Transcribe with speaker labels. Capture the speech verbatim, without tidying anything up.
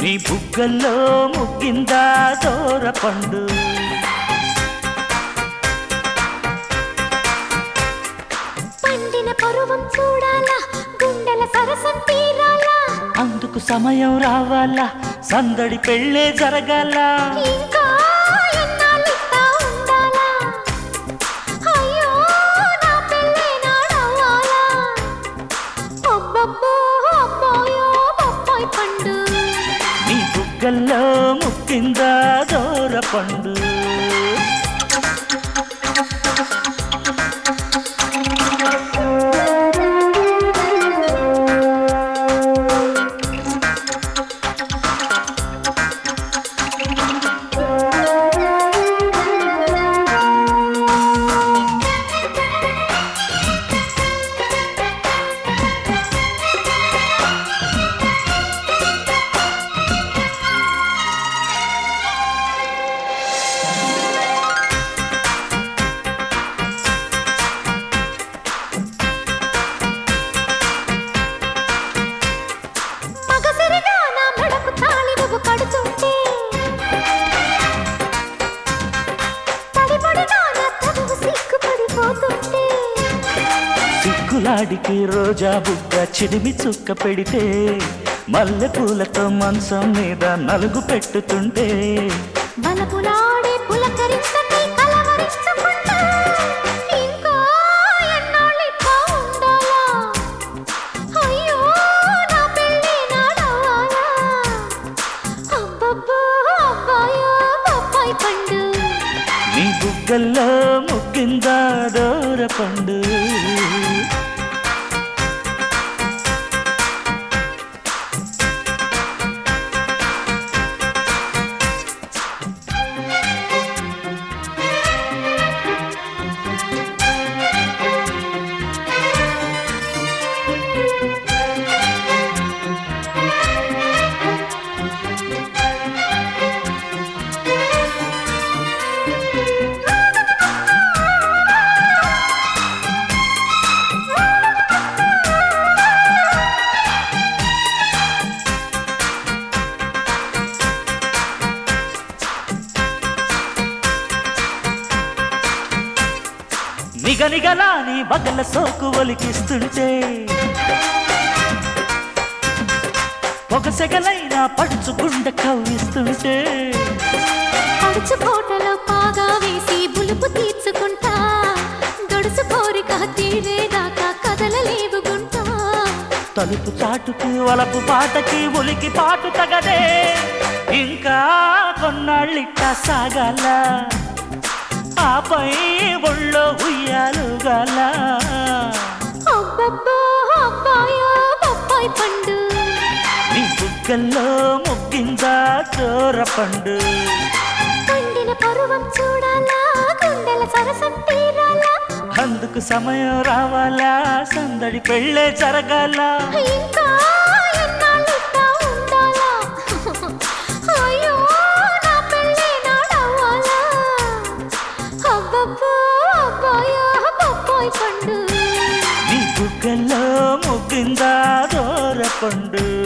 Speaker 1: నీ బుగ్గల్లో ముగ్గిందా దోర పండు
Speaker 2: పండిన పరువం చూడాలా గుండెల సరసం తీరాలా
Speaker 1: అందుకు సమయం రావాలా సందడి పెళ్ళే జరగాల
Speaker 2: ఇంకా ఎన్నాళ్ళిట్టా ఉండాలా అయ్యో నా పెళ్ళే నాడవ్వాలా అబ్బబ్బో అబ్బాయో బొప్పాయి పండు
Speaker 1: నీ బుగ్గల్లో ముగ్గిందా దోర పండు
Speaker 2: మగసిరిగా నా మెడకు తాళి నువ్వు కడుతుంటే తడిపడిగా నా తనువు సిగ్గుపడిపోతుంటే
Speaker 1: సిగ్గులాడికి రోజా బుగ్గ చిడిమి చుక్క పెడితే మల్లె పూలతో మంచం మీద నలుగు పెట్టుతుంటే
Speaker 2: బలపులాడే పులకరింతకై కలవరించుకుంటా ఇంకా ఎన్నాళ్ళిట్టా ఉండాలా అయ్యో నా పెళ్ళి నాడవ్వాలా అబ్బబ్బో అబ్బాయో బొప్పాయి పండు
Speaker 1: నీ బుగ్గల్లో ముగ్గిందా దోర పండు నిగనిగలా నీ బగల సోకు ఒలికిస్తుంటే ఒక సెగలైనా పడుచుకుండ కవ్విస్తుంటే
Speaker 2: పడుచు కోటలో పాగా వేసి బులుపు తీర్చుకుంటా గడుసు కోరిక తీరేదాకా కదలలేవు గుంటా
Speaker 1: తలుపు చాటుకి వలపు పాటకి ఉలికి పాటు తగదే ఇంకా కొన్నాళ్ళిట్టా సాగాల ఆపై ఒళ్ళో ఉయ్యాలుగాల
Speaker 2: అబ్బబ్బో అబ్బాయో బొప్పాయి పండు
Speaker 1: నీ బుగ్గల్లో ముగ్గిందా దోర పండు
Speaker 2: పండిన పరువం చూడాలా గుండెల సరసం తీరాలా
Speaker 1: అందుకు సమయం రావాలా సందడి పెళ్ళే జరగాల
Speaker 2: ఇంకా ఎన్నాళ్ళిట్టా ఉండాలా అయ్యో నా పెళ్ళి నాడవ్వాలా అబ్బబ్బో అబ్బాయో బొప్పాయి పండు
Speaker 1: నీ బుగ్గల్లో ముగ్గిందా దోర పండు